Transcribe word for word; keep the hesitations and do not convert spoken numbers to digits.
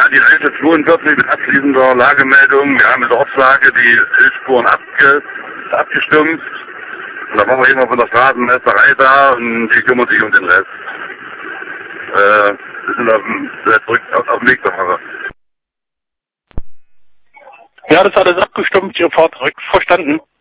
die alte zweiundvierzig mit abschließender Lagemeldung. Wir haben in der Ortslage die Hilfsspuren abge, abgestumpft. Und da waren wir immer von der Straßenmeisterei da und die kümmert sich um den Rest. Äh, wir sind auf dem, zurück auf, auf dem Weg zur Fahrer. Ja, das ist alles abgestumpft, ihr fahrt zurück. Verstanden.